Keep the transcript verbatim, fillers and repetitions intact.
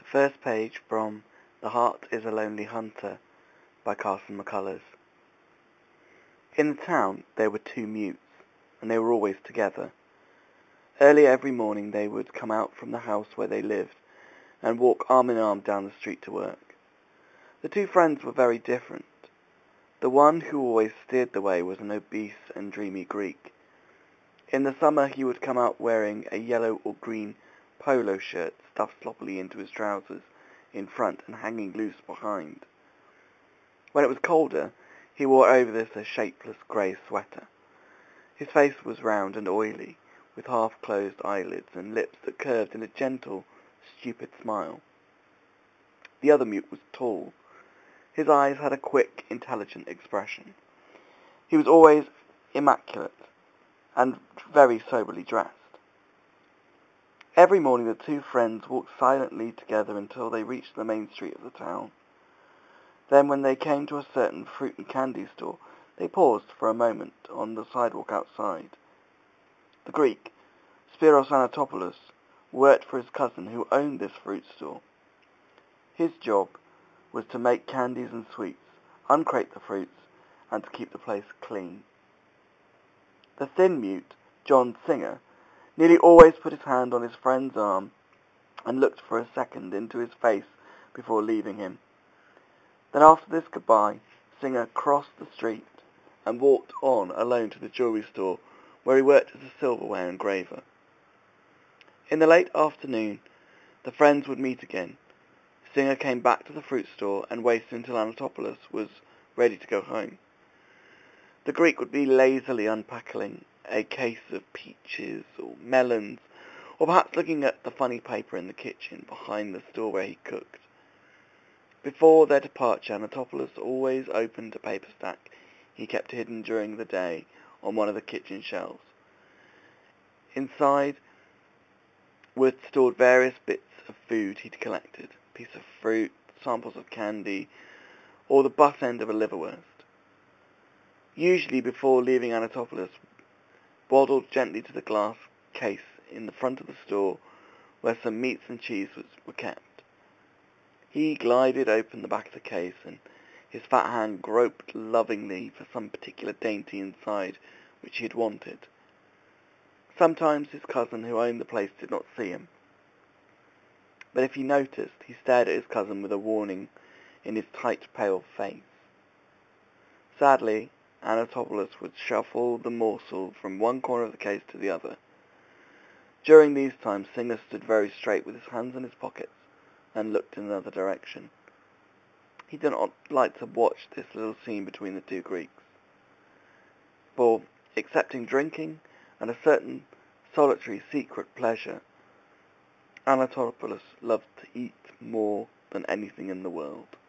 First page from The Heart is a Lonely Hunter by Carson McCullers. In the town there were two mutes, and they were always together. Early every morning they would come out from the house where they lived and walk arm in arm down the street to work. The two friends were very different. The one who always steered the way was an obese and dreamy Greek. In the summer he would come out wearing a yellow or green polo shirt stuffed sloppily into his trousers in front and hanging loose behind. When it was colder, he wore over this a shapeless grey sweater. His face was round and oily, with half-closed eyelids and lips that curved in a gentle, stupid smile. The other mute was tall. His eyes had a quick, intelligent expression. He was always immaculate and very soberly dressed. Every morning the two friends walked silently together until they reached the main street of the town. Then, when they came to a certain fruit and candy store, they paused for a moment on the sidewalk outside. The Greek, Spiros Anatopoulos, worked for his cousin who owned this fruit store. His job was to make candies and sweets, uncrate the fruits, and to keep the place clean. The thin mute, John Singer, nearly always put his hand on his friend's arm and looked for a second into his face before leaving him. Then after this goodbye, Singer crossed the street and walked on alone to the jewellery store where he worked as a silverware engraver. In the late afternoon, the friends would meet again. Singer came back to the fruit store and waited until Anatopoulos was ready to go home. The Greek would be lazily unpacking a case of peaches or melons, or perhaps looking at the funny paper in the kitchen behind the store where he cooked. Before their departure, Anatopoulos always opened a paper stack he kept hidden during the day on one of the kitchen shelves. Inside were stored various bits of food he'd collected, a piece of fruit, samples of candy, or the butt end of a liverwurst. Usually, before leaving, Anatopoulos waddled gently to the glass case in the front of the store where some meats and cheese was, were kept. He glided open the back of the case, and his fat hand groped lovingly for some particular dainty inside which he had wanted. Sometimes his cousin who owned the place did not see him, but if he noticed, he stared at his cousin with a warning in his tight, pale face. Sadly, Anatopoulos would shuffle the morsel from one corner of the case to the other. During these times, Singer stood very straight with his hands in his pockets and looked in another direction. He did not like to watch this little scene between the two Greeks, for, excepting drinking and a certain solitary secret pleasure, Anatopoulos loved to eat more than anything in the world.